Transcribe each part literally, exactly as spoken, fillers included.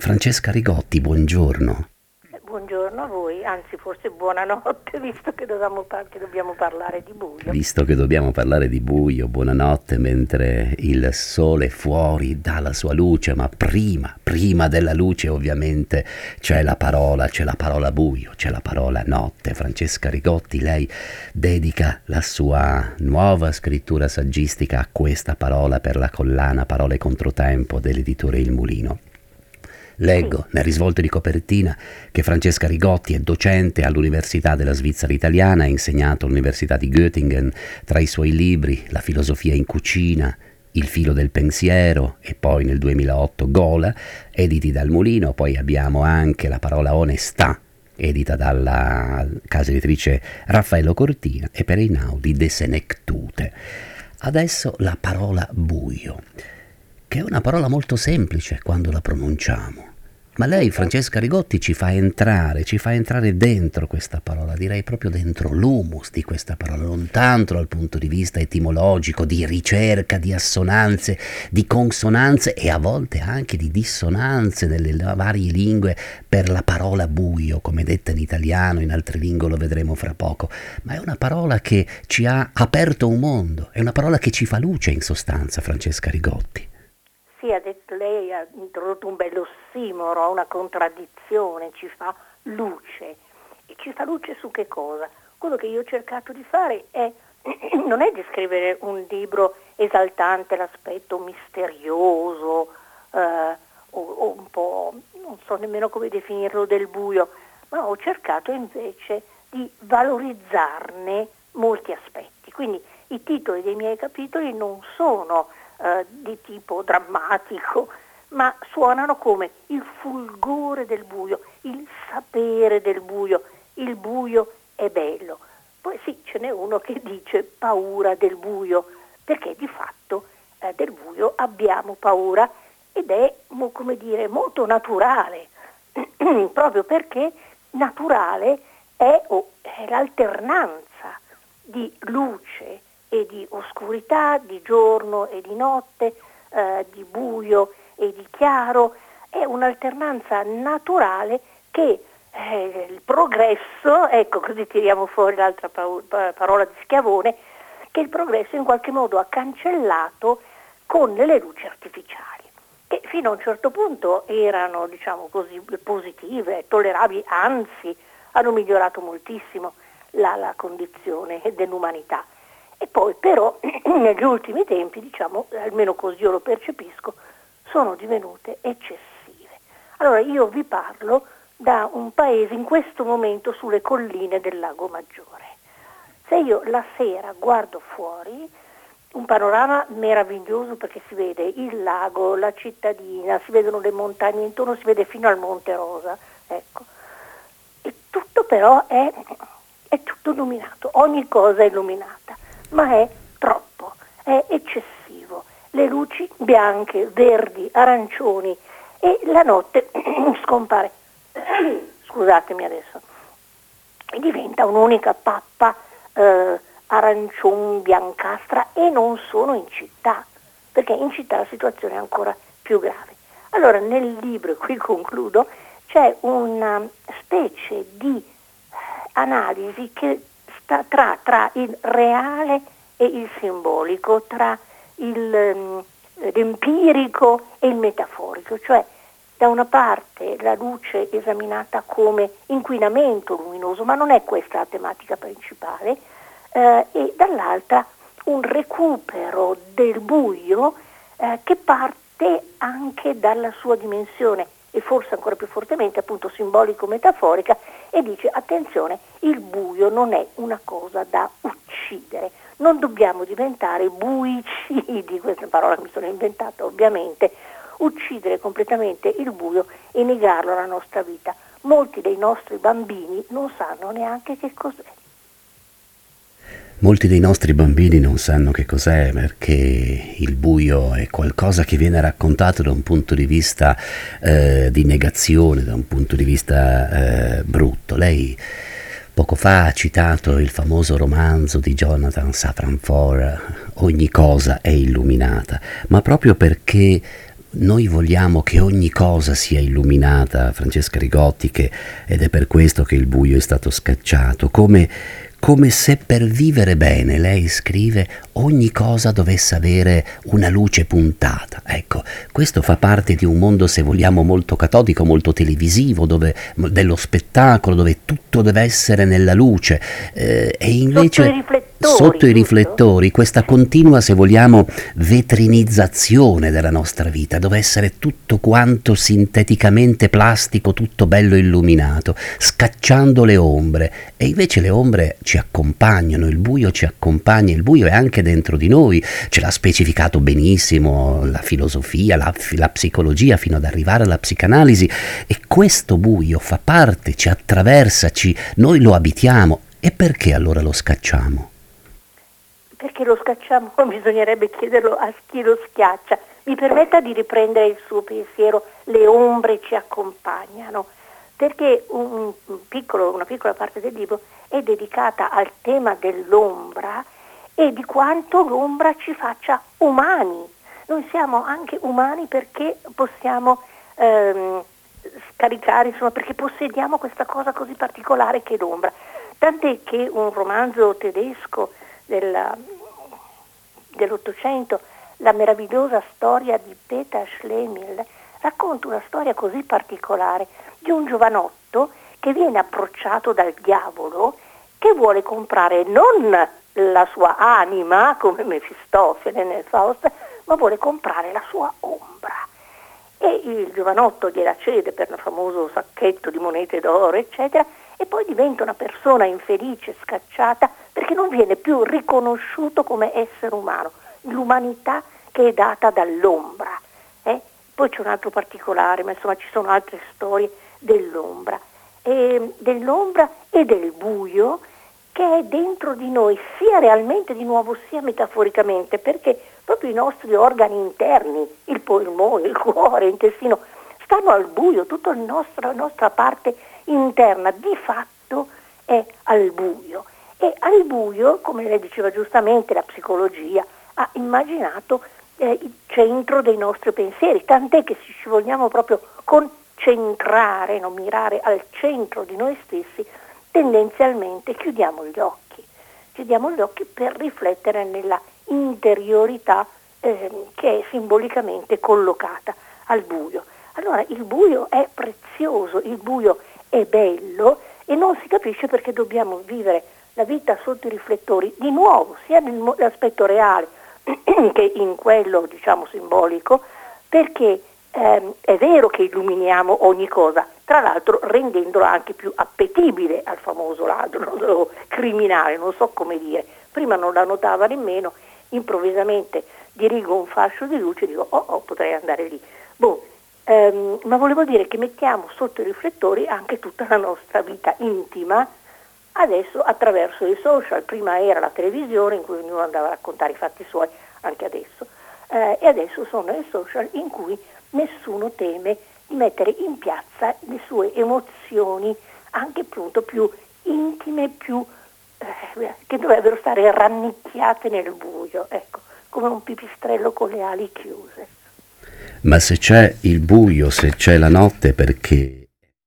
Francesca Rigotti, buongiorno. Buongiorno a voi, anzi forse buonanotte, visto che, dovevamo par- che dobbiamo parlare di buio. Visto che dobbiamo parlare di buio, buonanotte, mentre il sole fuori dà la sua luce, ma prima, prima della luce ovviamente c'è la parola, c'è la parola buio, c'è la parola notte. Francesca Rigotti, lei dedica la sua nuova scrittura saggistica a questa parola per la collana Parole Controtempo dell'editore Il Mulino. Leggo nel risvolto di copertina che Francesca Rigotti è docente all'Università della Svizzera Italiana, ha insegnato all'Università di Göttingen, tra i suoi libri La filosofia in cucina, Il filo del pensiero e poi nel duemilaotto Gola, editi dal Mulino. Poi abbiamo anche La parola onestà, edita dalla casa editrice Raffaello Cortina, e per Einaudi De Senectute. Adesso la parola buio, che è una parola molto semplice quando la pronunciamo, ma lei, Francesca Rigotti, ci fa entrare, ci fa entrare dentro questa parola, direi proprio dentro l'humus di questa parola, non tanto dal punto di vista etimologico, di ricerca, di assonanze, di consonanze e a volte anche di dissonanze nelle varie lingue per la parola buio, come detta in italiano, in altre lingue lo vedremo fra poco, ma è una parola che ci ha aperto un mondo, è una parola che ci fa luce in sostanza, Francesca Rigotti. Sì, ha detto, lei ha introdotto un bello ossimoro, una contraddizione, ci fa luce. E ci fa luce su che cosa? Quello che io ho cercato di fare è, non è di scrivere un libro esaltante l'aspetto misterioso, eh, o, o un po', non so nemmeno come definirlo, del buio, ma ho cercato invece di valorizzarne molti aspetti. Quindi i titoli dei miei capitoli non sono Uh, di tipo drammatico, ma suonano come il fulgore del buio, il sapere del buio, il buio è bello. Poi sì, ce n'è uno che dice paura del buio, perché di fatto uh, del buio abbiamo paura ed è, mo, come dire, molto naturale, proprio perché naturale è, oh, è l'alternanza di luce e di oscurità, di giorno e di notte, eh, di buio e di chiaro. È un'alternanza naturale che eh, il progresso, ecco, così tiriamo fuori l'altra pa- parola di Schiavone, che il progresso in qualche modo ha cancellato con le luci artificiali, che fino a un certo punto erano, diciamo così, positive, tollerabili, anzi hanno migliorato moltissimo la, la condizione dell'umanità. E poi però negli ultimi tempi, diciamo, almeno così io lo percepisco, sono divenute eccessive. Allora io vi parlo da un paese in questo momento sulle colline del Lago Maggiore. Se io la sera guardo fuori, un panorama meraviglioso perché si vede il lago, la cittadina, si vedono le montagne intorno, si vede fino al Monte Rosa, ecco. E tutto però è, è tutto illuminato, ogni cosa è illuminata. Ma è troppo, è eccessivo. Le luci bianche, verdi, arancioni e la notte scompare, scusatemi adesso, e diventa un'unica pappa eh, arancione, biancastra, e non sono in città, perché in città la situazione è ancora più grave. Allora nel libro, e qui concludo, c'è una specie di analisi che sta tra, tra il reale e il simbolico, tra il, um, l'empirico e il metaforico, cioè da una parte la luce esaminata come inquinamento luminoso, ma non è questa la tematica principale, eh, e dall'altra un recupero del buio eh, che parte anche dalla sua dimensione e forse ancora più fortemente appunto simbolico-metaforica, e dice attenzione, il buio non è una cosa da uccidere, non dobbiamo diventare buicidi, questa parola che mi sono inventata ovviamente, uccidere completamente il buio e negarlo alla nostra vita. Molti dei nostri bambini non sanno neanche che cos'è. Molti dei nostri bambini non sanno che cos'è, perché il buio è qualcosa che viene raccontato da un punto di vista eh, di negazione, da un punto di vista eh, brutto. Lei poco fa ha citato il famoso romanzo di Jonathan Safran Foer, Ogni cosa è illuminata, ma proprio perché Noi vogliamo che ogni cosa sia illuminata, Francesca Rigotti, che, ed è per questo che il buio è stato scacciato, come, come se per vivere bene, lei scrive, ogni cosa dovesse avere una luce puntata. Ecco, questo fa parte di un mondo, se vogliamo, molto catodico, molto televisivo, dove, dello spettacolo, dove tutto deve essere nella luce, eh, e invece sotto i riflettori, sotto i giusto? riflettori, questa continua, se vogliamo, vetrinizzazione della nostra vita, deve essere tutto quanto sinteticamente plastico, tutto bello illuminato, scacciando le ombre. E invece le ombre ci accompagnano, il buio ci accompagna, il buio è anche dentro di noi, ce l'ha specificato benissimo la filosofia, la, la psicologia, fino ad arrivare alla psicanalisi, e questo buio fa parte, ci attraversa, ci, noi lo abitiamo. E perché allora lo scacciamo? Perché lo scacciamo? Bisognerebbe chiederlo a chi lo schiaccia. Mi permetta di riprendere il suo pensiero, le ombre ci accompagnano, perché un piccolo, una piccola parte del libro è dedicata al tema dell'ombra e di quanto l'ombra ci faccia umani. Noi siamo anche umani perché possiamo ehm, scaricare, insomma, perché possediamo questa cosa così particolare che è l'ombra. Tant'è che un romanzo tedesco della, dell'Ottocento, la meravigliosa storia di Peter Schlemihl, racconta una storia così particolare di un giovanotto che viene approcciato dal diavolo, che vuole comprare non la sua anima, come Mefistofele nel Faust, ma vuole comprare la sua ombra. E il giovanotto gliela cede per un famoso sacchetto di monete d'oro, eccetera, e poi diventa una persona infelice, scacciata, perché non viene più riconosciuto come essere umano, l'umanità che è data dall'ombra. Eh? Poi c'è un altro particolare, ma insomma ci sono altre storie dell'ombra, e dell'ombra e del buio che è dentro di noi, sia realmente di nuovo sia metaforicamente, perché proprio i nostri organi interni, il polmone, il cuore, l'intestino, stanno al buio, tutta la nostra, la nostra parte interna di fatto è al buio. E al buio, come lei diceva giustamente, la psicologia ha immaginato eh, il centro dei nostri pensieri, tant'è che se ci vogliamo proprio concentrare, non mirare al centro di noi stessi, tendenzialmente chiudiamo gli occhi, chiudiamo gli occhi per riflettere nella interiorità eh, che è simbolicamente collocata al buio. Allora il buio è prezioso, il buio è bello e non si capisce perché dobbiamo vivere la vita sotto i riflettori, di nuovo, sia nell'aspetto reale che in quello, diciamo, simbolico, perché ehm, è vero che illuminiamo ogni cosa, tra l'altro rendendola anche più appetibile al famoso ladro, criminale, non so come dire. Prima non la notava nemmeno, improvvisamente dirigo un fascio di luce e dico, oh, oh, potrei andare lì. Boh, ehm, ma volevo dire che mettiamo sotto i riflettori anche tutta la nostra vita intima, adesso attraverso i social. Prima era la televisione in cui ognuno andava a raccontare i fatti suoi, anche adesso, eh, e adesso sono i social in cui nessuno teme di mettere in piazza le sue emozioni, anche appunto più intime, più eh, che dovrebbero stare rannicchiate nel buio, ecco, come un pipistrello con le ali chiuse. Ma se c'è il buio, se c'è la notte, perché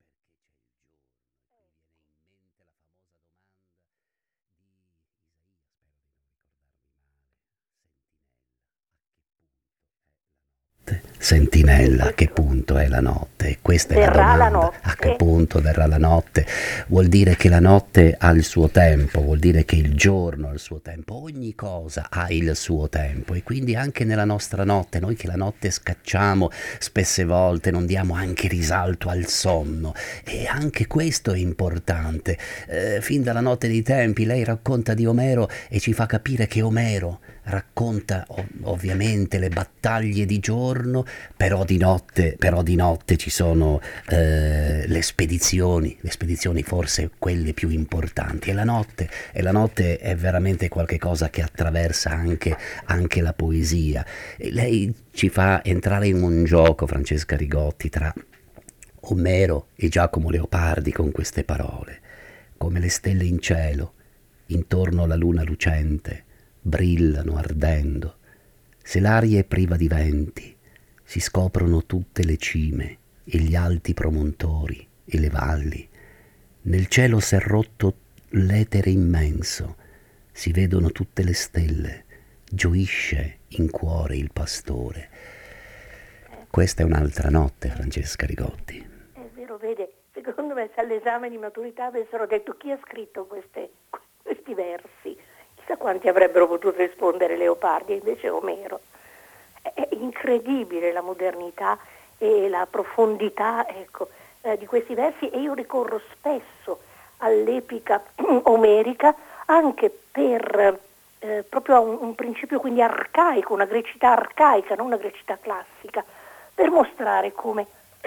sentinella, a che punto è la notte? E questa è la Verrà la domanda. A che notte. punto verrà la notte? Vuol dire che la notte ha il suo tempo, vuol dire che il giorno ha il suo tempo, ogni cosa ha il suo tempo, e quindi anche nella nostra notte, noi che la notte scacciamo spesse volte, non diamo anche risalto al sonno, e anche questo è importante. Eh, fin dalla notte dei tempi lei racconta di Omero e ci fa capire che Omero racconta ov- ovviamente le battaglie di giorno, però di notte, però di notte ci sono eh, le spedizioni, le spedizioni forse quelle più importanti, e la notte, e la notte è veramente qualche cosa che attraversa anche, anche la poesia. E lei ci fa entrare in un gioco, Francesca Rigotti, tra Omero e Giacomo Leopardi con queste parole: come le stelle in cielo, intorno alla luna lucente, brillano ardendo. Se l'aria è priva di venti, si scoprono tutte le cime e gli alti promontori e le valli. Nel cielo s'è rotto l'etere immenso, si vedono tutte le stelle, gioisce in cuore il pastore. Questa è un'altra notte, Francesca Rigotti. È vero, vede, secondo me se all'esame di maturità avessero detto chi ha scritto queste, questi versi, chissà quanti avrebbero potuto rispondere Leopardi, invece Omero. È incredibile la modernità e la profondità, ecco, eh, di questi versi, e io ricorro spesso all'epica omerica anche per eh, proprio a un, un principio quindi arcaico, una grecità arcaica, non una grecità classica, per mostrare come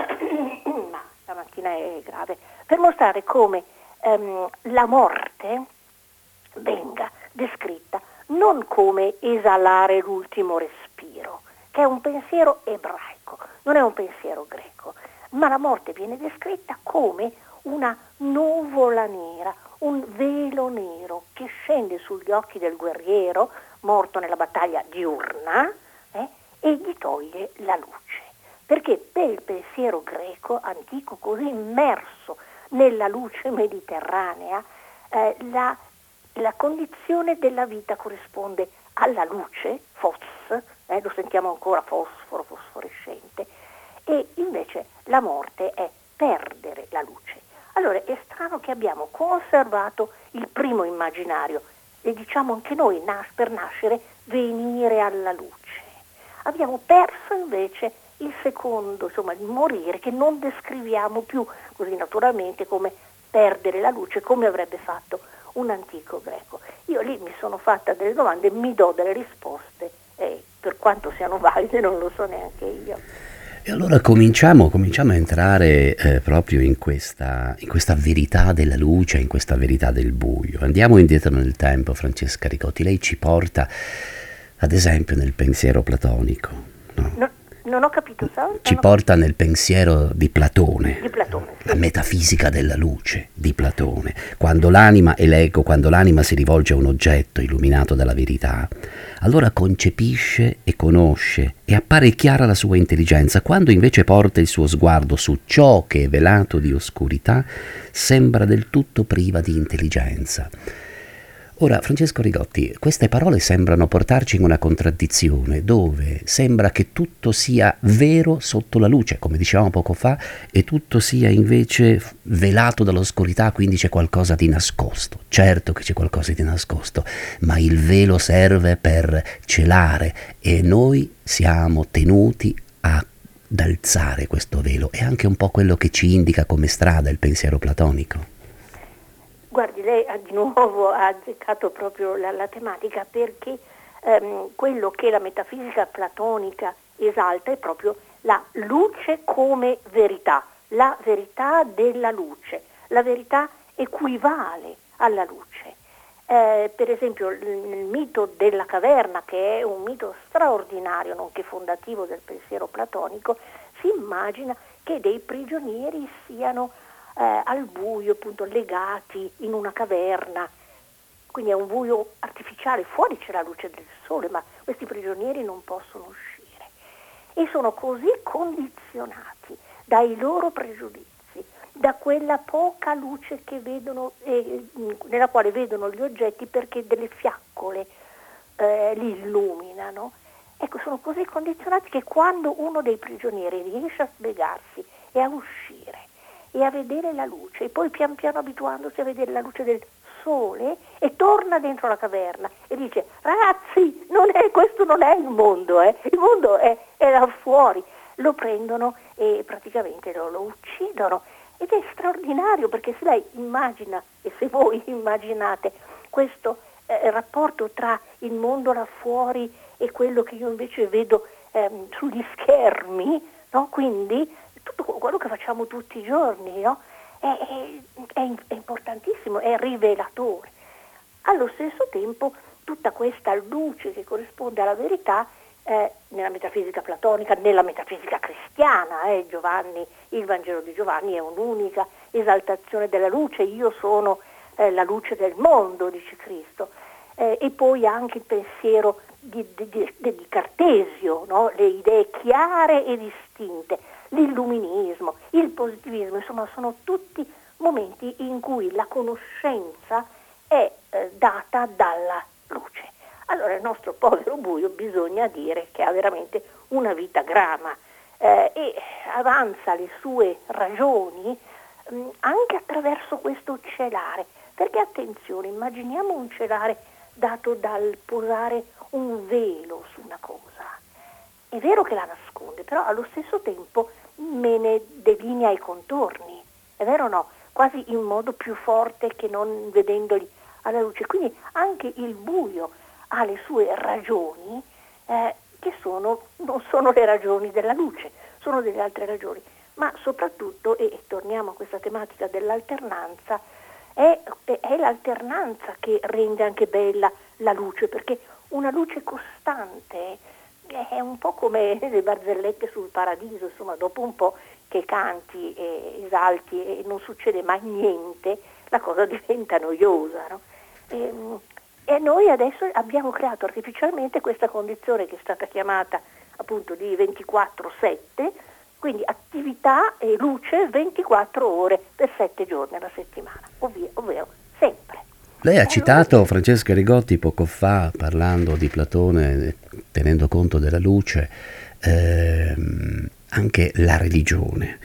ma stamattina è grave, per mostrare come ehm, la morte venga descritta non come esalare l'ultimo respiro, che è un pensiero ebraico, non è un pensiero greco, ma la morte viene descritta come una nuvola nera, un velo nero che scende sugli occhi del guerriero morto nella battaglia diurna eh, e gli toglie la luce. Perché per il pensiero greco antico, così immerso nella luce mediterranea, eh, la, la condizione della vita corrisponde alla luce, fos, eh, lo sentiamo ancora, fosforo, fosforescente, e invece la morte è perdere la luce. Allora è strano che abbiamo conservato il primo immaginario, e diciamo anche noi nas- per nascere venire alla luce. Abbiamo perso invece il secondo, insomma, il morire, che non descriviamo più così naturalmente come perdere la luce, come avrebbe fatto un antico greco. Io lì mi sono fatta delle domande, mi do delle risposte, e per quanto siano valide non lo so neanche io. E allora cominciamo, cominciamo a entrare eh, proprio in questa, in questa verità della luce, in questa verità del buio. Andiamo indietro nel tempo, Francesca Rigotti. Lei ci porta, ad esempio, nel pensiero platonico, no? No, non ho capito, sa? Ci porta nel pensiero di Platone, Di Platone, sì. La metafisica della luce di Platone. Quando l'anima e l'ego, quando l'anima si rivolge a un oggetto illuminato dalla verità, allora concepisce e conosce e appare chiara la sua intelligenza. Quando invece porta il suo sguardo su ciò che è velato di oscurità, sembra del tutto priva di intelligenza. Ora, Francesco Rigotti, queste parole sembrano portarci in una contraddizione dove sembra che tutto sia vero sotto la luce, come dicevamo poco fa, e tutto sia invece velato dall'oscurità, quindi c'è qualcosa di nascosto. Certo che c'è qualcosa di nascosto, ma il velo serve per celare e noi siamo tenuti ad alzare questo velo. È anche un po' quello che ci indica come strada il pensiero platonico. Guardi, lei ha di nuovo ha azzeccato proprio la, la tematica, perché ehm, quello che la metafisica platonica esalta è proprio la luce come verità, la verità della luce, la verità equivale alla luce. Eh, per esempio nel mito della caverna, che è un mito straordinario, nonché fondativo del pensiero platonico, si immagina che dei prigionieri siano Eh, al buio, appunto, legati in una caverna, quindi è un buio artificiale, fuori c'è la luce del sole, ma questi prigionieri non possono uscire e sono così condizionati dai loro pregiudizi, da quella poca luce che vedono, eh, nella quale vedono gli oggetti, perché delle fiaccole eh, li illuminano. Ecco, sono così condizionati che quando uno dei prigionieri riesce a spiegarsi e a uscire e a vedere la luce, e poi pian piano abituandosi a vedere la luce del sole, e torna dentro la caverna e dice: ragazzi, non è, questo non è il mondo, eh. il mondo è, è là fuori. Lo prendono e praticamente lo, lo uccidono, ed è straordinario, perché se lei immagina, e se voi immaginate questo eh, rapporto tra il mondo là fuori e quello che io invece vedo ehm, sugli schermi, no? Quindi tutto quello che facciamo tutti i giorni, no? è, è, è importantissimo, è rivelatore. Allo stesso tempo tutta questa luce che corrisponde alla verità eh, nella metafisica platonica, nella metafisica cristiana, eh, Giovanni, il Vangelo di Giovanni è un'unica esaltazione della luce, io sono eh, la luce del mondo, dice Cristo, eh, e poi anche il pensiero di, di, di, di Cartesio, no? Le idee chiare e distinte, l'illuminismo, il positivismo, insomma sono tutti momenti in cui la conoscenza è eh, data dalla luce. Allora il nostro povero buio, bisogna dire che ha veramente una vita grama eh, e avanza le sue ragioni mh, anche attraverso questo celare, perché attenzione, immaginiamo un celare dato dal posare un velo su una cosa. È vero che la nasconde, però allo stesso tempo me ne delinea i contorni, è vero o no? Quasi in modo più forte che non vedendoli alla luce. Quindi anche il buio ha le sue ragioni eh, che sono, non sono le ragioni della luce, sono delle altre ragioni. Ma soprattutto, e, e torniamo a questa tematica dell'alternanza, è, è l'alternanza che rende anche bella la luce, perché una luce costante è un po' come le barzellette sul paradiso, insomma dopo un po' che canti e esalti e non succede mai niente, la cosa diventa noiosa, no? E, e noi adesso abbiamo creato artificialmente questa condizione che è stata chiamata appunto di ventiquattro sette, quindi attività e luce ventiquattro ore per sette giorni alla settimana, ovvero, ovvero sempre. Lei ha E citato allora, Francesca Rigotti poco fa, parlando di Platone, tenendo conto della luce, ehm, anche la religione.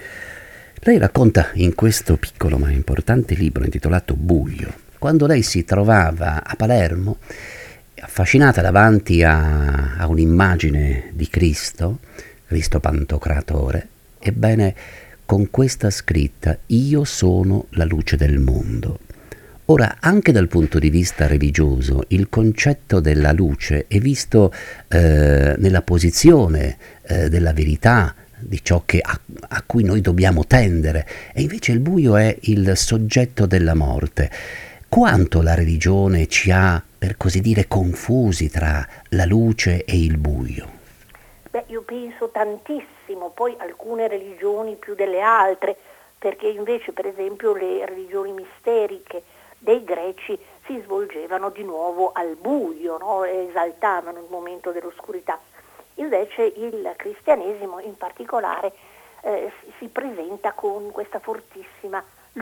Lei racconta in questo piccolo ma importante libro intitolato Buio, quando lei si trovava a Palermo, affascinata davanti a, a un'immagine di Cristo, Cristo Pantocratore, ebbene con questa scritta: io sono la luce del mondo. Ora, anche dal punto di vista religioso, il concetto della luce è visto eh, nella posizione eh, della verità, di ciò che a, a cui noi dobbiamo tendere, e invece il buio è il soggetto della morte. Quanto la religione ci ha, per così dire, confusi tra la luce e il buio? beh, io penso tantissimo, poi alcune religioni più delle altre, perché invece per esempio le religioni misteriche dei greci si svolgevano di nuovo al buio, no? Esaltavano il momento dell'oscurità. Invece il cristianesimo in particolare eh, si, si presenta con questa fortissima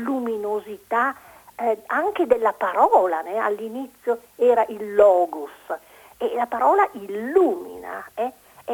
luminosità eh, anche della parola, né? All'inizio era il logos e la parola illumina, eh?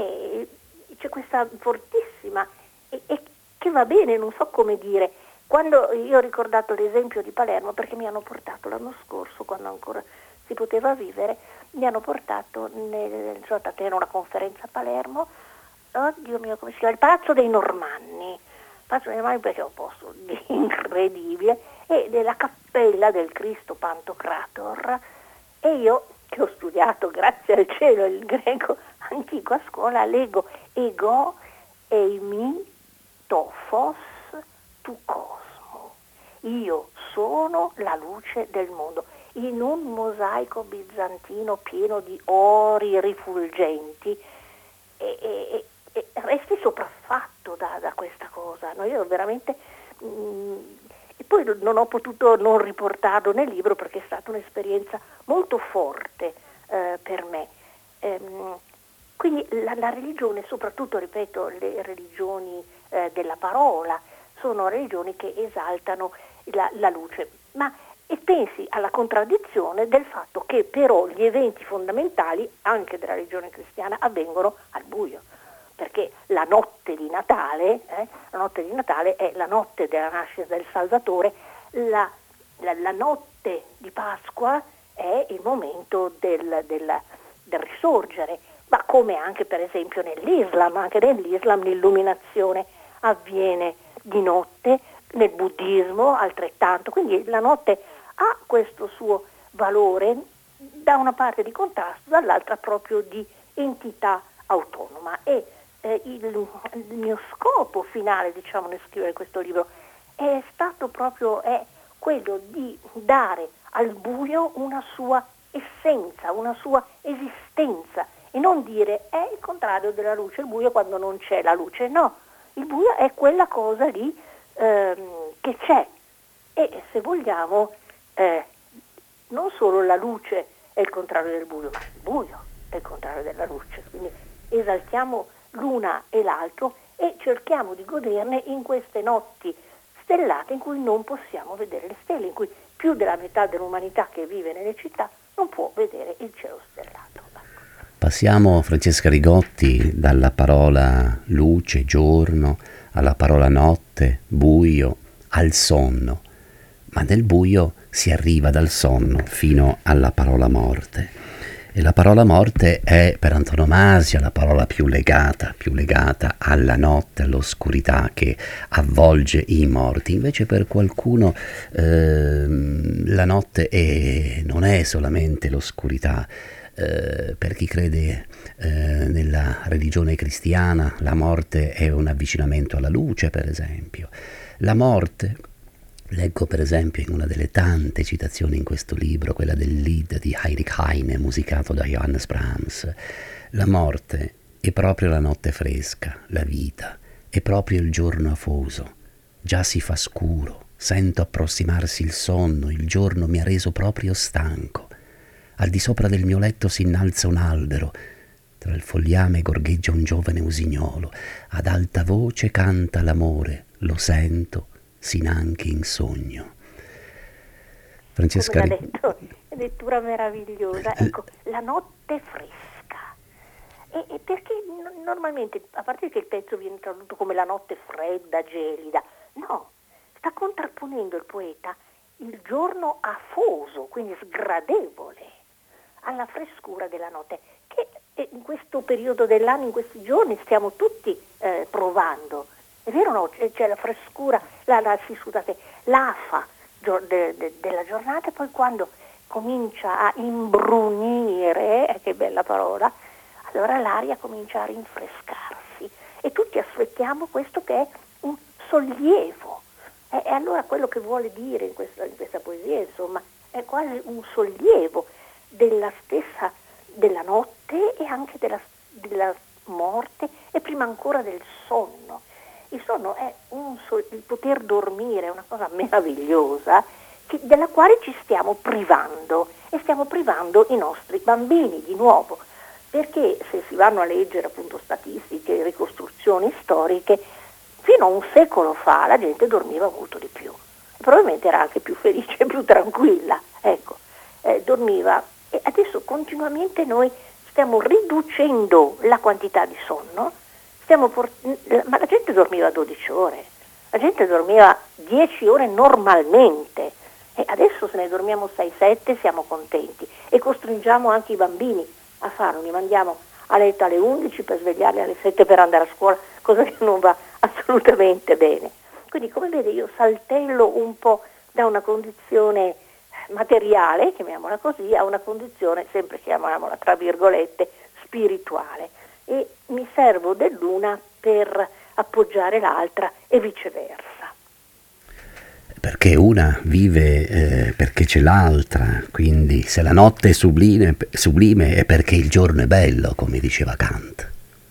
E c'è questa fortissima e, e che va bene, non so come dire. Quando io ho ricordato l'esempio di Palermo, perché mi hanno portato l'anno scorso, quando ancora si poteva vivere, mi hanno portato, nel, sono andata a tenere una conferenza a Palermo, oddio mio, come si chiama? Il Palazzo dei Normanni, Palazzo dei Normanni perché è un posto incredibile, e nella cappella del Cristo Pantocrator, e io che ho studiato, grazie al cielo, il greco antico a scuola, leggo ego eimi tophos tu cosmo, io sono la luce del mondo, in un mosaico bizantino pieno di ori rifulgenti, e, e, e resti sopraffatto da, da questa cosa, no? Io veramente mh, e poi non ho potuto non riportarlo nel libro perché è stata un'esperienza molto forte eh, per me. Ehm, quindi la, la religione, soprattutto, ripeto, le religioni eh, della parola, sono religioni che esaltano la, la luce, ma e pensi alla contraddizione del fatto che però gli eventi fondamentali anche della religione cristiana avvengono al buio, perché la notte di Natale, eh, la notte di Natale è la notte della nascita del Salvatore, la, la, la notte di Pasqua è il momento del, del, del risorgere, ma come anche per esempio nell'Islam, anche nell'Islam l'illuminazione avviene di notte, nel buddismo altrettanto, quindi la notte ha questo suo valore, da una parte di contrasto, dall'altra proprio di entità autonoma. E eh, il, il mio scopo finale, diciamo, nel scrivere questo libro è stato proprio è quello di dare al buio una sua essenza, una sua esistenza, e non dire è il contrario della luce, il buio quando non c'è la luce, no, il buio è quella cosa lì ehm, che c'è, e se vogliamo eh, non solo la luce è il contrario del buio, ma il buio è il contrario della luce, quindi esaltiamo l'una e l'altro e cerchiamo di goderne in queste notti stellate in cui non possiamo vedere le stelle, in cui più della metà dell'umanità che vive nelle città non può vedere il cielo stellato. Passiamo, Francesca Rigotti, dalla parola luce, giorno, alla parola notte, buio, al sonno, ma nel buio si arriva dal sonno fino alla parola morte. E la parola morte è per antonomasia la parola più legata, più legata alla notte, all'oscurità che avvolge i morti. Invece per qualcuno eh, la notte è, non è solamente l'oscurità. Eh, per chi crede eh, nella religione cristiana, la morte è un avvicinamento alla luce, per esempio. La morte, leggo per esempio in una delle tante citazioni in questo libro, quella del Lied di Heinrich Heine, musicato da Johannes Brahms, la morte è proprio la notte fresca, la vita, è proprio il giorno afoso. Già si fa scuro, sento approssimarsi il sonno, il giorno mi ha reso proprio stanco. Al di sopra del mio letto si innalza un albero, tra il fogliame gorgheggia un giovane usignolo, ad alta voce canta l'amore, lo sento, sin anche in sogno. Francesca, come l'ha detto, è lettura meravigliosa. Ecco, la notte fresca. E, e perché n- normalmente, a parte che il pezzo viene tradotto come la notte fredda, gelida, no, sta contrapponendo il poeta il giorno afoso, quindi sgradevole, alla frescura della notte, che in questo periodo dell'anno, in questi giorni, stiamo tutti eh, provando. È vero o no? C'è, c'è la frescura, la, la, sì, scusate, l'afa gio- de, de, della giornata, e poi quando comincia a imbrunire, eh, che bella parola, allora l'aria comincia a rinfrescarsi e tutti aspettiamo questo che è un sollievo. E, e allora quello che vuole dire in questa, in questa poesia, insomma, è quasi un sollievo della stessa, della notte e anche della, della morte e prima ancora del sonno. Il sonno è un so- il poter dormire, è una cosa meravigliosa che, della quale ci stiamo privando e stiamo privando i nostri bambini di nuovo, perché se si vanno a leggere appunto statistiche, ricostruzioni storiche, fino a un secolo fa la gente dormiva molto di più, probabilmente era anche più felice e più tranquilla, ecco, eh, dormiva. E adesso continuamente noi stiamo riducendo la quantità di sonno, stiamo port- ma la gente dormiva dodici ore, la gente dormiva dieci ore normalmente e adesso se ne dormiamo sei sette siamo contenti e costringiamo anche i bambini a farlo, li mandiamo a letto alle undici per svegliarli alle sette per andare a scuola, cosa che non va assolutamente bene. Quindi come vede io saltello un po' da una condizione materiale, chiamiamola così, a una condizione, sempre chiamiamola tra virgolette, spirituale, e mi servo dell'una per appoggiare l'altra e viceversa. Perché una vive eh, perché c'è l'altra, quindi se la notte è sublime, sublime è perché il giorno è bello, come diceva Kant.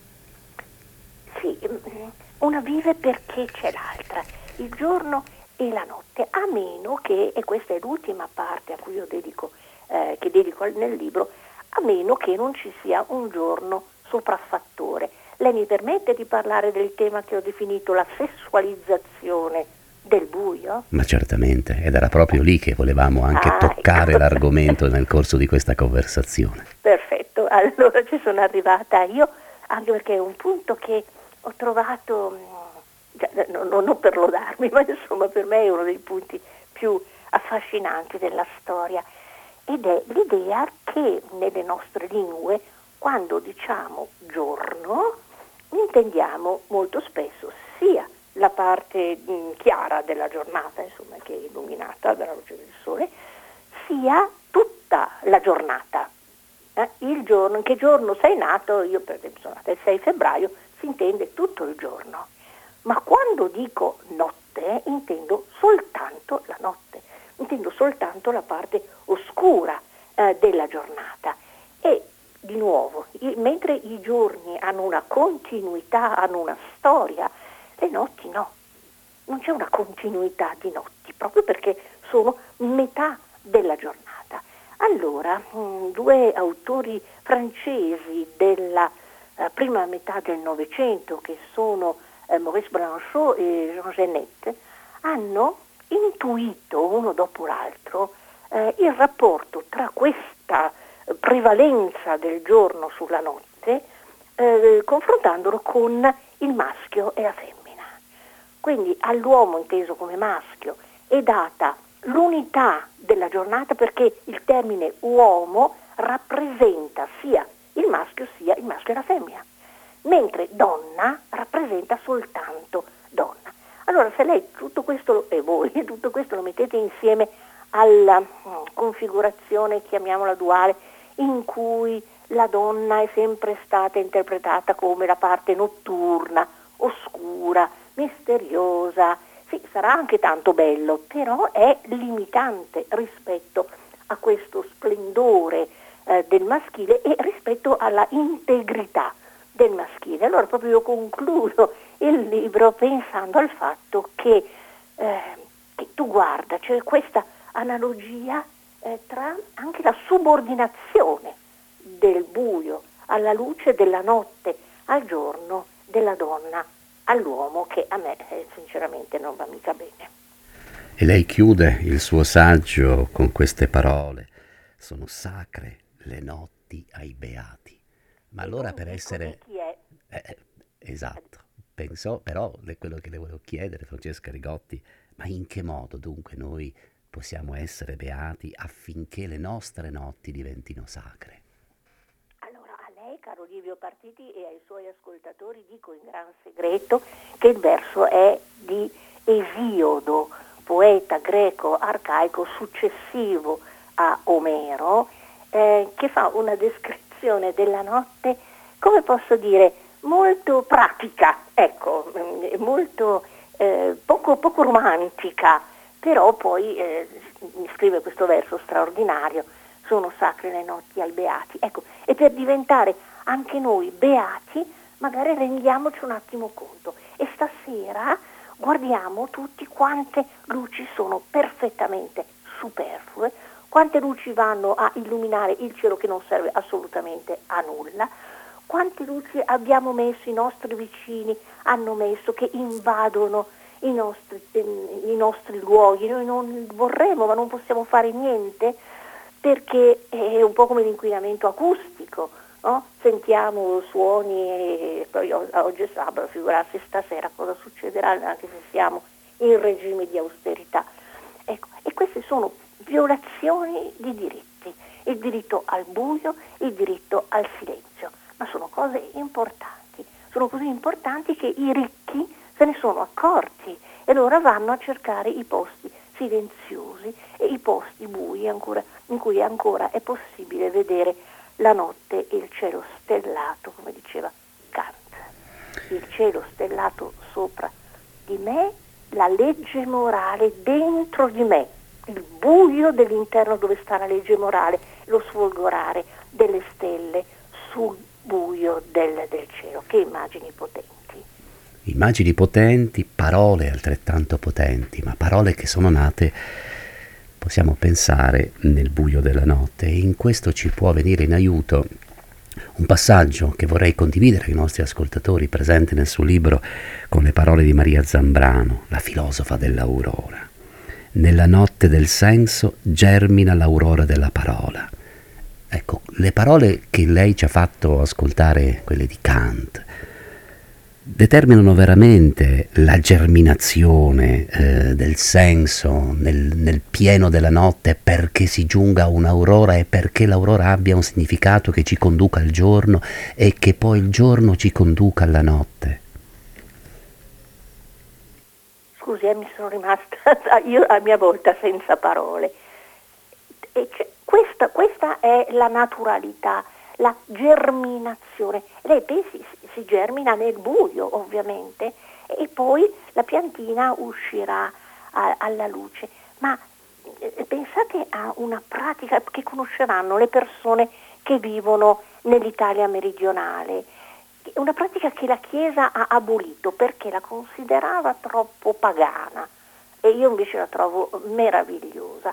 Sì, una vive perché c'è l'altra, il giorno e la notte, a meno che, e questa è l'ultima parte a cui io dedico, eh, che dedico nel libro, a meno che non ci sia un giorno sopraffattore. Lei mi permette di parlare del tema che ho definito la sessualizzazione del buio? Ma certamente, ed era proprio lì che volevamo anche ah, toccare ecco. l'argomento nel corso di questa conversazione. Perfetto, allora ci sono arrivata io, anche perché è un punto che ho trovato... No, no, non per lodarmi, ma insomma per me è uno dei punti più affascinanti della storia, ed è l'idea che nelle nostre lingue, quando diciamo giorno, intendiamo molto spesso sia la parte mh, chiara della giornata, insomma, che è illuminata dalla luce del sole, sia tutta la giornata. Eh, il giorno, in che giorno sei nato? Io per esempio sono nata il sei febbraio, si intende tutto il giorno. Ma quando dico notte intendo soltanto la notte, intendo soltanto la parte oscura eh, della giornata. E di nuovo, i, mentre i giorni hanno una continuità, hanno una storia, le notti no, non c'è una continuità di notti, proprio perché sono metà della giornata. Allora, mh, due autori francesi della eh, prima metà del Novecento, che sono eh, Maurice Blanchot e Jean Genet, hanno intuito uno dopo l'altro eh, il rapporto tra questa prevalenza del giorno sulla notte, eh, confrontandolo con il maschio e la femmina. Quindi all'uomo inteso come maschio è data l'unità della giornata, perché il termine uomo rappresenta sia il maschio sia il maschio e la femmina, mentre donna rappresenta soltanto donna. Allora, se lei tutto questo, e voi tutto questo lo mettete insieme alla mh, configurazione, chiamiamola duale, in cui la donna è sempre stata interpretata come la parte notturna, oscura, misteriosa, sì, sarà anche tanto bello, però è limitante rispetto a questo splendore eh, del maschile e rispetto alla integrità del maschile. Allora proprio io concludo il libro pensando al fatto che, eh, che tu guarda, c'è questa analogia eh, tra anche la subordinazione del buio alla luce, della notte al giorno, della donna all'uomo, che a me eh, sinceramente non va mica bene. E lei chiude il suo saggio con queste parole: sono sacre le notti ai beati. Ma E allora non per dico essere... di chi è. Eh, eh, esatto, pensò, però le- quello che le volevo chiedere, Francesca Rigotti, ma in che modo dunque noi possiamo essere beati affinché le nostre notti diventino sacre? Allora, a lei, caro Livio Partiti, e ai suoi ascoltatori dico in gran segreto che il verso è di Esiodo, poeta greco arcaico successivo a Omero, eh, che fa una descrizione della notte, come posso dire, molto pratica, ecco, mm, molto eh, poco, poco romantica, però poi eh, scrive questo verso straordinario: sono sacre le notti ai beati. Ecco, e per diventare anche noi beati, magari rendiamoci un attimo conto. E stasera guardiamo tutti quante luci sono perfettamente superflue, quante luci vanno a illuminare il cielo che non serve assolutamente a nulla, quante luci abbiamo messo, i nostri vicini hanno messo, che invadono i nostri, i nostri luoghi. Noi non vorremmo, ma non possiamo fare niente, perché è un po' come l'inquinamento acustico, no? Sentiamo suoni e poi oggi è sabato, figurarsi stasera cosa succederà, anche se siamo in regime di austerità. Ecco, e queste sono violazioni di diritti, il diritto al buio, il diritto al silenzio, ma sono cose importanti, sono così importanti che i ricchi se ne sono accorti e allora vanno a cercare i posti silenziosi e i posti bui ancora, in cui ancora è possibile vedere la notte e il cielo stellato, come diceva Kant. Il cielo stellato sopra di me, la legge morale dentro di me, il buio dell'interno dove sta la legge morale, lo sfolgorare delle stelle sul buio del, del cielo. Che immagini potenti. Immagini potenti, parole altrettanto potenti, ma parole che sono nate, possiamo pensare, nel buio della notte, e in questo ci può venire in aiuto un passaggio che vorrei condividere con i nostri ascoltatori, presente nel suo libro, con le parole di Maria Zambrano, la filosofa dell'aurora. Nella notte del senso germina l'aurora della parola. Ecco, le parole che lei ci ha fatto ascoltare, quelle di Kant, determinano veramente la germinazione eh, del senso nel, nel pieno della notte, perché si giunga a un'aurora e perché l'aurora abbia un significato che ci conduca al giorno e che poi il giorno ci conduca alla notte. Scusi, eh, mi sono rimasta io a mia volta senza parole. E questa, questa è la naturalità, la germinazione. Lei pensi, si germina nel buio ovviamente e poi la piantina uscirà a, alla luce, ma eh, pensate a una pratica che conosceranno le persone che vivono nell'Italia meridionale, una pratica che la Chiesa ha abolito perché la considerava troppo pagana, e io invece la trovo meravigliosa,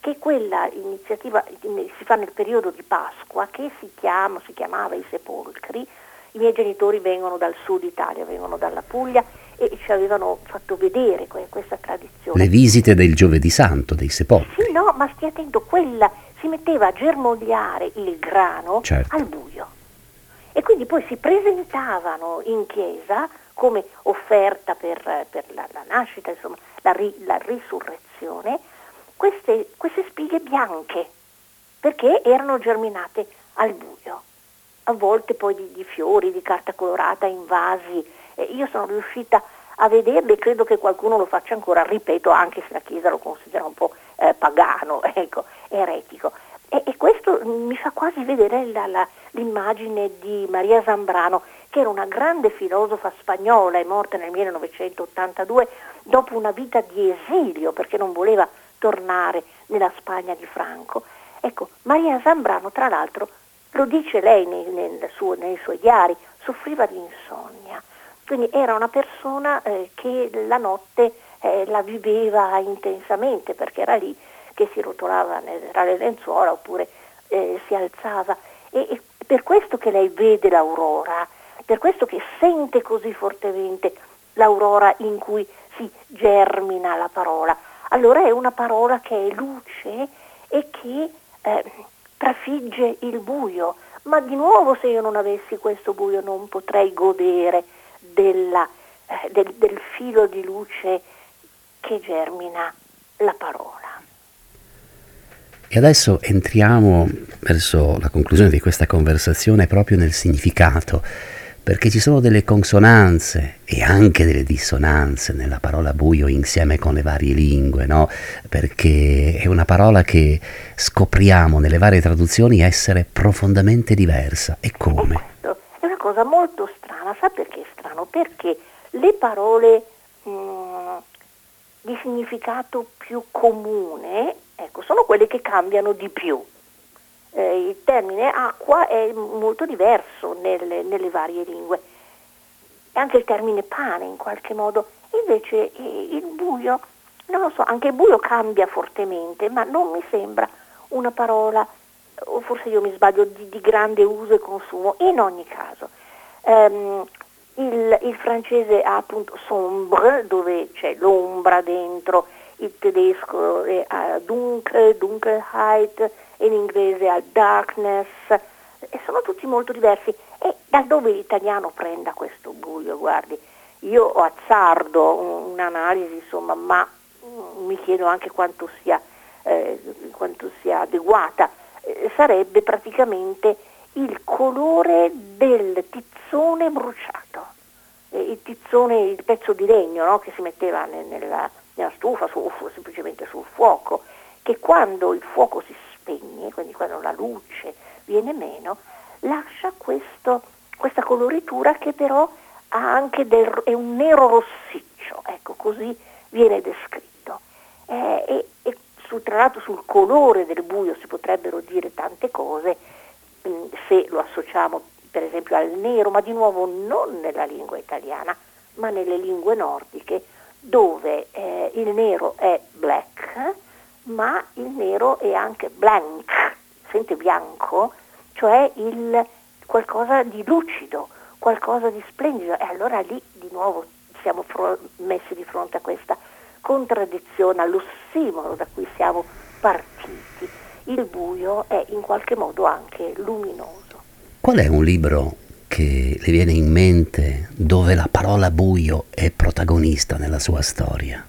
che quella iniziativa si fa nel periodo di Pasqua, che si chiama, si chiamava I Sepolcri. I miei genitori vengono dal sud Italia, vengono dalla Puglia e ci avevano fatto vedere questa tradizione. Le visite del Giovedì Santo, dei sepolcri. Sì, no, ma stia attento, quella si metteva a germogliare il grano, certo, al buio. E quindi poi si presentavano in chiesa come offerta per, per la, la nascita, insomma, la, ri, la risurrezione, queste, queste spighe bianche, perché erano germinate al buio. A volte poi di, di fiori, di carta colorata in vasi. Eh, io sono riuscita a vederli e credo che qualcuno lo faccia ancora, ripeto, anche se la Chiesa lo considera un po' eh, pagano, ecco, eretico. E, e questo mi fa quasi vedere la, la, l'immagine di Maria Zambrano, che era una grande filosofa spagnola, è morta nel millenovecentottantadue dopo una vita di esilio perché non voleva tornare nella Spagna di Franco. Ecco, Maria Zambrano, tra l'altro, lo dice lei nei, nel suo, nei suoi diari, soffriva di insonnia, quindi era una persona eh, che la notte eh, la viveva intensamente perché era lì che si rotolava tra le lenzuola oppure eh, si alzava e, e per questo che lei vede l'aurora, per questo che sente così fortemente l'aurora in cui si germina la parola. Allora è una parola che è luce e che eh, trafigge il buio, ma di nuovo se io non avessi questo buio non potrei godere della, eh, del, del filo di luce che germina la parola. E adesso entriamo verso la conclusione di questa conversazione proprio nel significato, perché ci sono delle consonanze e anche delle dissonanze nella parola buio insieme con le varie lingue, no? Perché è una parola che scopriamo nelle varie traduzioni essere profondamente diversa. E come? E questo è una cosa molto strana, sa perché è strano? Perché le parole mh, di significato più comune, ecco, sono quelle che cambiano di più. Eh, il termine acqua è molto diverso nelle, nelle varie lingue, e anche il termine pane in qualche modo. Invece eh, il buio, non lo so, anche il buio cambia fortemente, ma non mi sembra una parola, o forse io mi sbaglio, di, di grande uso e consumo. In ogni caso, ehm, il, il francese ha appunto sombre, dove c'è l'ombra dentro, il tedesco ha dunkel, dunkelheit, in inglese al darkness, e sono tutti molto diversi. E da dove l'italiano prenda questo buio? Guardi, io ho azzardo un'analisi, insomma, ma mi chiedo anche quanto sia, eh, quanto sia adeguata. Eh, sarebbe praticamente il colore del tizzone bruciato, eh, il tizzone, il pezzo di legno, no, che si metteva nel, nella, nella stufa su, o semplicemente sul fuoco, che quando il fuoco si spegne, quindi quando la luce viene meno, lascia questo, questa coloritura che però ha anche del, è un nero rossiccio, ecco, così viene descritto. Eh, e e su, tra l'altro sul colore del buio si potrebbero dire tante cose, mh, se lo associamo per esempio al nero, ma di nuovo non nella lingua italiana, ma nelle lingue nordiche, dove eh, il nero è black, ma il nero è anche blank, sente bianco, cioè il qualcosa di lucido, qualcosa di splendido. E allora lì di nuovo siamo fro- messi di fronte a questa contraddizione, all'ossimoro da cui siamo partiti. Il buio è in qualche modo anche luminoso. Qual è un libro che le viene in mente dove la parola buio è protagonista nella sua storia?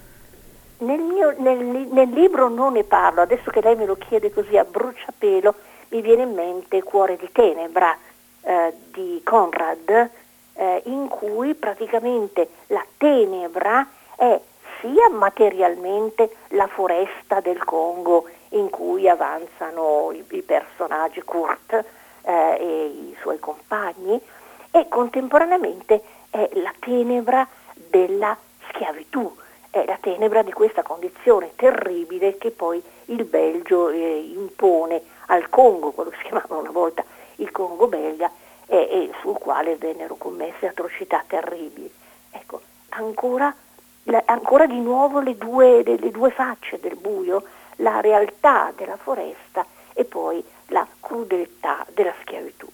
Nel, mio, nel, nel libro non ne parlo, adesso che lei me lo chiede così a bruciapelo, mi viene in mente Cuore di tenebra eh, di Conrad, eh, in cui praticamente la tenebra è sia materialmente la foresta del Congo in cui avanzano i, i personaggi Kurt eh, e i suoi compagni, e contemporaneamente è la tenebra della schiavitù, è la tenebra di questa condizione terribile che poi il Belgio eh, impone al Congo, quello che si chiamava una volta il Congo belga, e, e sul quale vennero commesse atrocità terribili. Ecco, ancora, la, ancora di nuovo le due, le, le due facce del buio, la realtà della foresta e poi la crudeltà della schiavitù.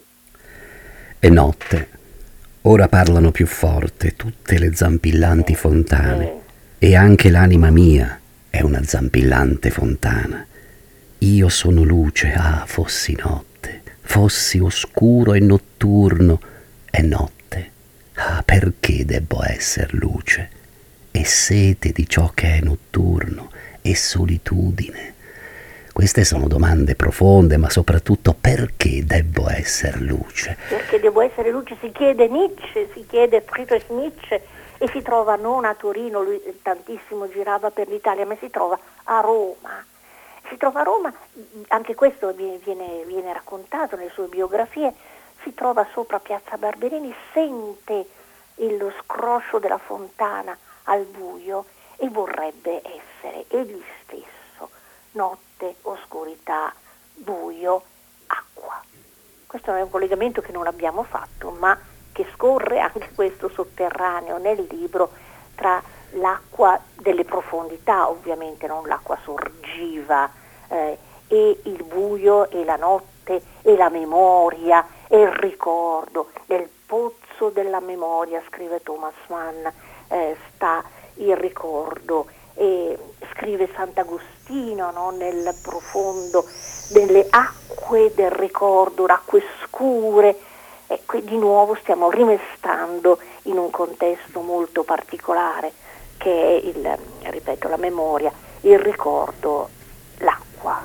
E notte, ora parlano più forte tutte le zampillanti fontane, e anche l'anima mia è una zampillante fontana. Io sono luce, ah, fossi notte, fossi oscuro e notturno, e notte, ah, perché debbo esser luce, e sete di ciò che è notturno, e solitudine. Queste sono domande profonde, ma soprattutto perché debbo essere luce? Perché devo essere luce si chiede Nietzsche, si chiede Friedrich Nietzsche, e si trova non a Torino, lui tantissimo girava per l'Italia, ma si trova a Roma. Si trova a Roma, anche questo viene, viene, viene raccontato nelle sue biografie, si trova sopra Piazza Barberini, sente lo scroscio della fontana al buio e vorrebbe essere egli stesso. Notte, oscurità, buio, acqua. Questo è un collegamento che non abbiamo fatto, ma che scorre anche questo sotterraneo nel libro tra l'acqua delle profondità, ovviamente non l'acqua sorgiva, eh, e il buio e la notte e la memoria e il ricordo. Nel pozzo della memoria, scrive Thomas Mann, eh, sta il ricordo. E scrive Sant'Agostino, no? Nel profondo delle acque del ricordo, acque scure, e qui di nuovo stiamo rimestando in un contesto molto particolare che è il, ripeto, la memoria, il ricordo, l'acqua.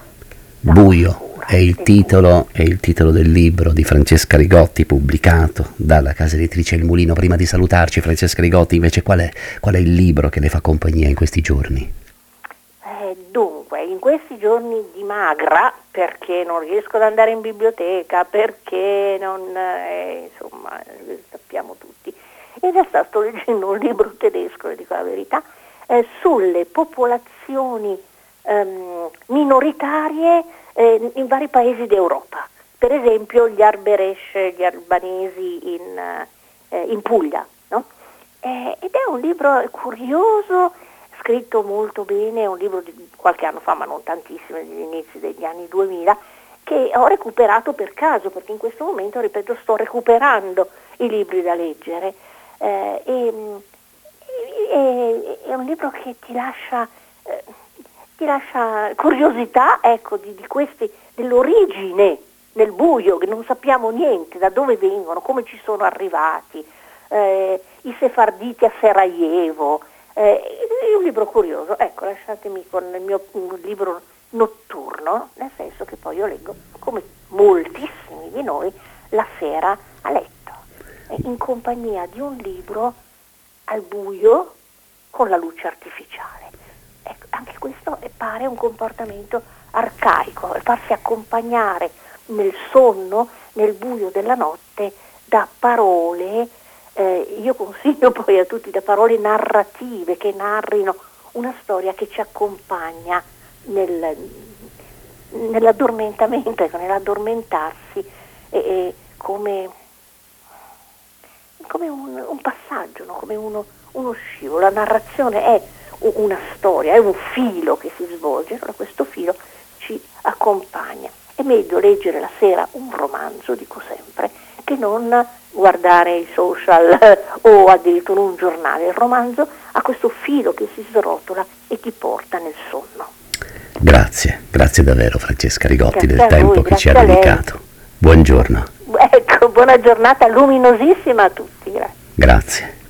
Buio è il titolo, è il titolo del libro di Francesca Rigotti, pubblicato dalla casa editrice Il Mulino. Prima di salutarci, Francesca Rigotti, invece qual è, qual è il libro che le fa compagnia in questi giorni? Eh, dunque, in questi giorni di magra, perché non riesco ad andare in biblioteca, perché non, eh, insomma, sappiamo tutti. In realtà sto leggendo un libro tedesco, le dico la verità, eh, sulle popolazioni ehm, minoritarie eh, in vari paesi d'Europa. Per esempio gli Arberesce, gli albanesi in, eh, in Puglia, no? Eh, ed è un libro curioso, scritto molto bene, è un libro di qualche anno fa, ma non tantissimo, degli inizi degli anni duemila, che ho recuperato per caso, perché in questo momento, ripeto, sto recuperando i libri da leggere. Eh, e, e, è un libro che ti lascia, eh, ti lascia curiosità, ecco, di, di questi, dell'origine nel buio, che non sappiamo niente, da dove vengono, come ci sono arrivati, eh, i sefarditi a Sarajevo. Eh, è un libro curioso, ecco, lasciatemi con il mio un libro notturno, nel senso che poi io leggo, come moltissimi di noi, la sera a letto, eh, in compagnia di un libro al buio con la luce artificiale. Ecco, anche questo pare un comportamento arcaico, farsi accompagnare nel sonno, nel buio della notte, da parole. Eh, io consiglio poi a tutti da parole narrative che narrino una storia che ci accompagna nel, nell'addormentamento, ecco, nell'addormentarsi, e, e come, come un, un passaggio, no? Come uno, uno scivolo. La narrazione è una storia, è un filo che si svolge, allora questo filo ci accompagna. È meglio leggere la sera un romanzo, dico sempre, che non guardare i social o addirittura un giornale. Il romanzo ha questo filo che si srotola e ti porta nel sonno. Grazie, grazie davvero Francesca Rigotti Grazie del tempo voi, che ci ha grazie a lei. dedicato. Buongiorno. Ecco, buona giornata luminosissima a tutti. Grazie. Grazie.